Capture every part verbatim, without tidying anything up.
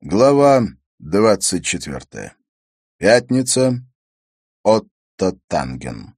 Глава двадцать четвертая. Пятница. Отто Танген.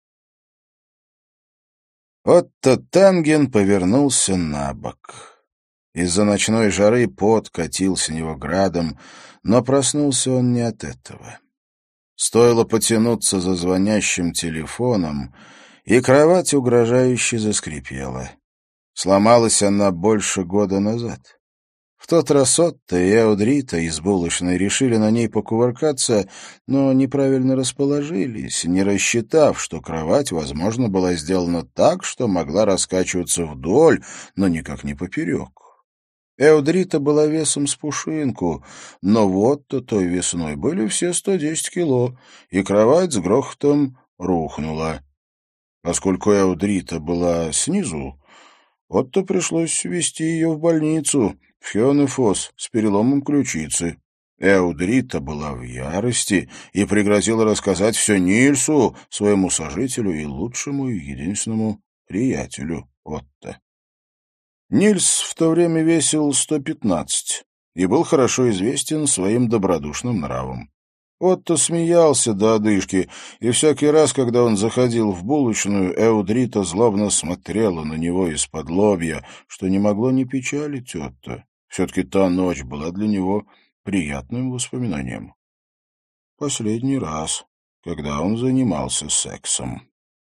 Отто Танген повернулся на бок. Из-за ночной жары пот катил с него градом, но проснулся он не от этого. Стоило потянуться за звонящим телефоном, и кровать угрожающе заскрипела. Сломалась она больше года назад. В тот раз Отто и Эудрита из булочной решили на ней покувыркаться, но неправильно расположились, не рассчитав, что кровать, возможно, была сделана так, что могла раскачиваться вдоль, но никак не поперек. Эудрита была весом с пушинку, но в Отто той весной были все сто десять кило, и кровать с грохотом рухнула. Поскольку Эудрита была снизу, Отто пришлось везти ее в больницу, в Хёнефос, с переломом ключицы. Эудрита была в ярости и пригрозила рассказать все Нильсу, своему сожителю и лучшему и единственному приятелю Отто. Нильс в то время весил сто пятнадцать и был хорошо известен своим добродушным нравом. Отто смеялся до одышки, и всякий раз, когда он заходил в булочную, Эудрита злобно смотрела на него из-под лобья, что не могло не печалить Отто. Все-таки та ночь была для него приятным воспоминанием. Последний раз, когда он занимался сексом.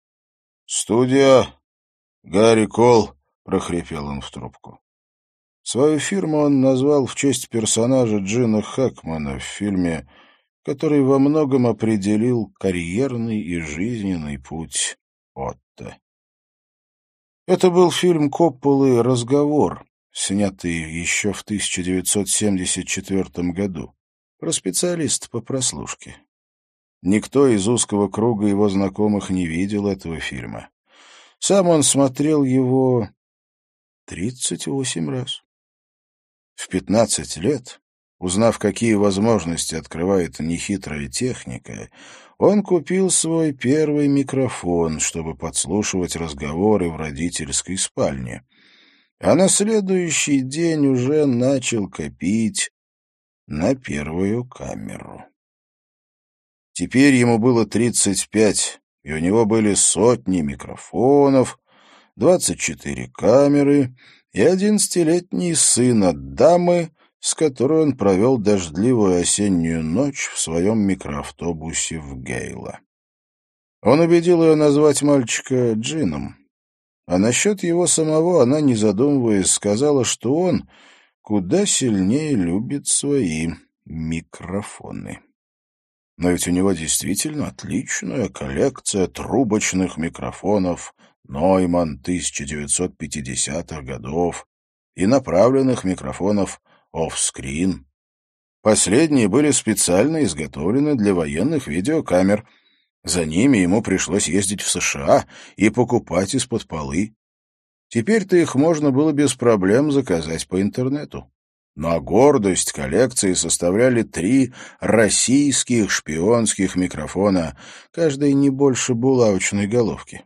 «Студия Гарри Кол», — прохрипел он в трубку. Свою фирму он назвал в честь персонажа Джина Хэкмана в фильме, который во многом определил карьерный и жизненный путь Отто. Это был фильм Копполы «Разговор», снятый еще в тысяча девятьсот семьдесят четвёртом году, про специалиста по прослушке. Никто из узкого круга его знакомых не видел этого фильма. Сам он смотрел его тридцать восемь раз. В пятнадцать лет, узнав, какие возможности открывает нехитрая техника, он купил свой первый микрофон, чтобы подслушивать разговоры в родительской спальне. А на следующий день уже начал копить на первую камеру. Теперь ему было тридцать пять, и у него были сотни микрофонов, двадцать четыре камеры и одиннадцатилетний сын от дамы, с которой он провел дождливую осеннюю ночь в своем микроавтобусе в Гейло. Он убедил ее назвать мальчика Джином. А насчет его самого она, не задумываясь, сказала, что он куда сильнее любит свои микрофоны. Но ведь у него действительно отличная коллекция трубочных микрофонов Нойман тысяча девятьсот пятидесятых годов и направленных микрофонов оффскрин. Последние были специально изготовлены для военных видеокамер. За ними ему пришлось ездить в США и покупать из-под полы. Теперь-то их можно было без проблем заказать по интернету. Но гордость коллекции составляли три российских шпионских микрофона, каждый не больше булавочной головки.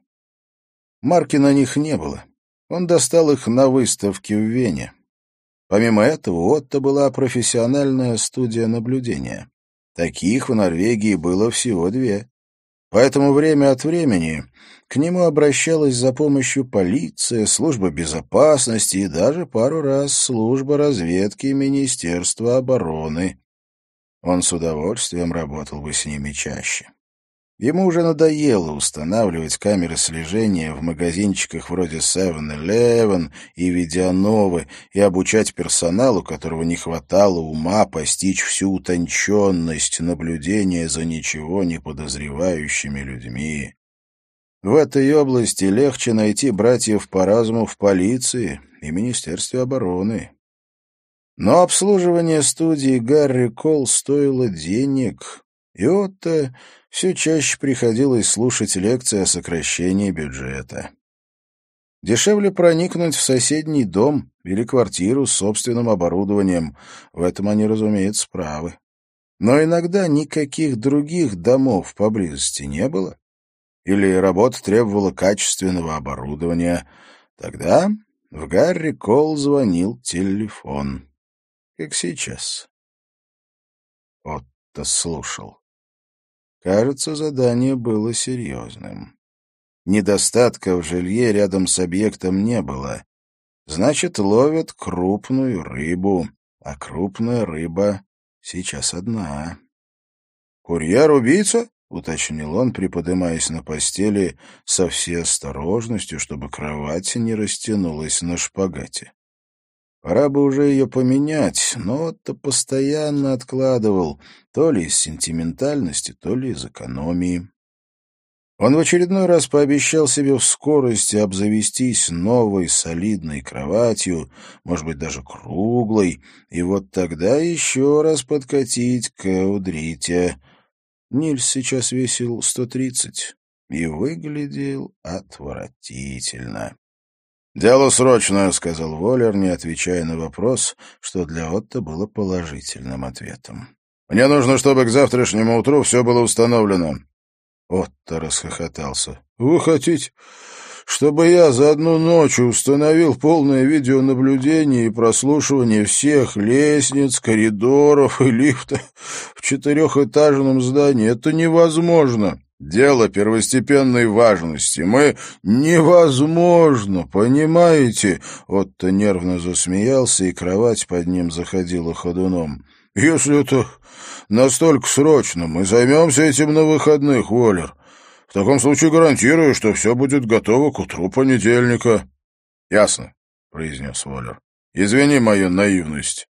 Марки на них не было. Он достал их на выставке в Вене. Помимо этого, у Отто была профессиональная студия наблюдения. Таких в Норвегии было всего две. Поэтому время от времени к нему обращалась за помощью полиция, служба безопасности и даже пару раз служба разведки Министерства обороны. Он с удовольствием работал бы с ними чаще. Ему уже надоело устанавливать камеры слежения в магазинчиках вроде севен-элевен и Видеоновы и обучать персоналу, которого не хватало ума постичь всю утонченность наблюдения за ничего не подозревающими людьми. В этой области легче найти братьев по разуму в полиции и Министерстве обороны. Но обслуживание студии Гарри Кол стоило денег, и Отто все чаще приходилось слушать лекции о сокращении бюджета. Дешевле проникнуть в соседний дом или квартиру с собственным оборудованием. В этом они, разумеется, правы. Но иногда никаких других домов поблизости не было. Или работа требовала качественного оборудования. Тогда в Гарри Кол звонил телефон. Как сейчас. Отто слушал. Кажется, задание было серьезным. Недостатка в жилье рядом с объектом не было. Значит, ловят крупную рыбу, а крупная рыба сейчас одна. «Курьер-убийца?» — уточнил он, приподымаясь на постели со всей осторожностью, чтобы кровать не растянулась на шпагате. Пора бы уже ее поменять, но Отто постоянно откладывал, то ли из сентиментальности, то ли из экономии. Он в очередной раз пообещал себе в скорости обзавестись новой солидной кроватью, может быть, даже круглой, и вот тогда еще раз подкатить к Эудрите. Нильс сейчас весил сто тридцать и выглядел отвратительно. «Дело срочное», — сказал Воллер, не отвечая на вопрос, что для Отто было положительным ответом. «Мне нужно, чтобы к завтрашнему утру все было установлено». Отто расхохотался. «Вы хотите, чтобы я за одну ночь установил полное видеонаблюдение и прослушивание всех лестниц, коридоров и лифта в четырехэтажном здании? Это невозможно». «Дело первостепенной важности. Мы...» «Невозможно, понимаете?» Отто нервно засмеялся, и кровать под ним заходила ходуном. «Если это настолько срочно, мы займемся этим на выходных, Воллер. В таком случае гарантирую, что все будет готово к утру понедельника». «Ясно», — произнес Воллер. «Извини мою наивность».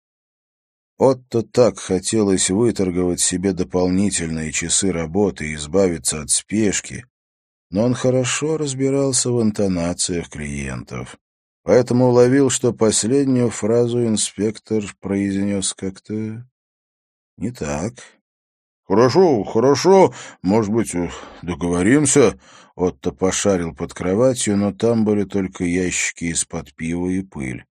Отто так хотелось выторговать себе дополнительные часы работы и избавиться от спешки, но он хорошо разбирался в интонациях клиентов, поэтому уловил, что последнюю фразу инспектор произнес как-то не так. «Хорошо, хорошо, может быть, договоримся?» Отто пошарил под кроватью, но там были только ящики из-под пива и пыль.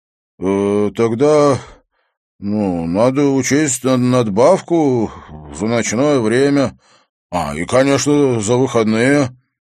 «Э, «Тогда...» «Ну, надо учесть надбавку за ночное время. А, и, конечно, за выходные».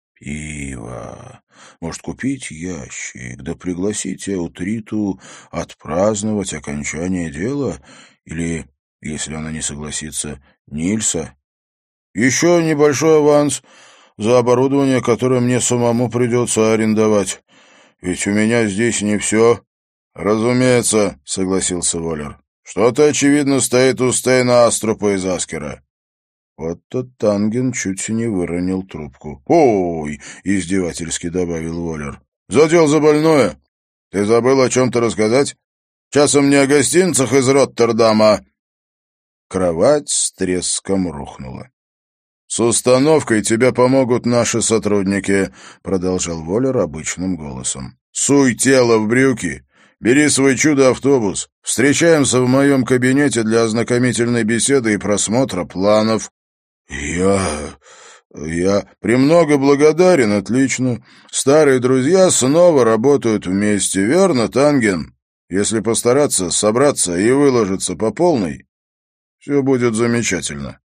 «Пиво. Может, купить ящик, да пригласить Эутриту отпраздновать окончание дела? Или, если она не согласится, Нильса? Еще небольшой аванс за оборудование, которое мне самому придется арендовать. Ведь у меня здесь не все». «Разумеется», — согласился Воллер. «Что-то, очевидно, стоит у Стейна Аструпа из Аскера». Вот тот Танген чуть не выронил трубку. «Ой!» — издевательски добавил Воллер. «Задел за больное. Ты забыл о чем-то рассказать? Часом не о гостиницах из Роттердама». Кровать с треском рухнула. «С установкой тебе помогут наши сотрудники», — продолжал Воллер обычным голосом. «Суй тело в брюки. Бери свой чудо-автобус. Встречаемся в моем кабинете для ознакомительной беседы и просмотра планов». «Я... я премного благодарен, отлично. Старые друзья снова работают вместе, верно, Танген? Если постараться, собраться и выложиться по полной, все будет замечательно».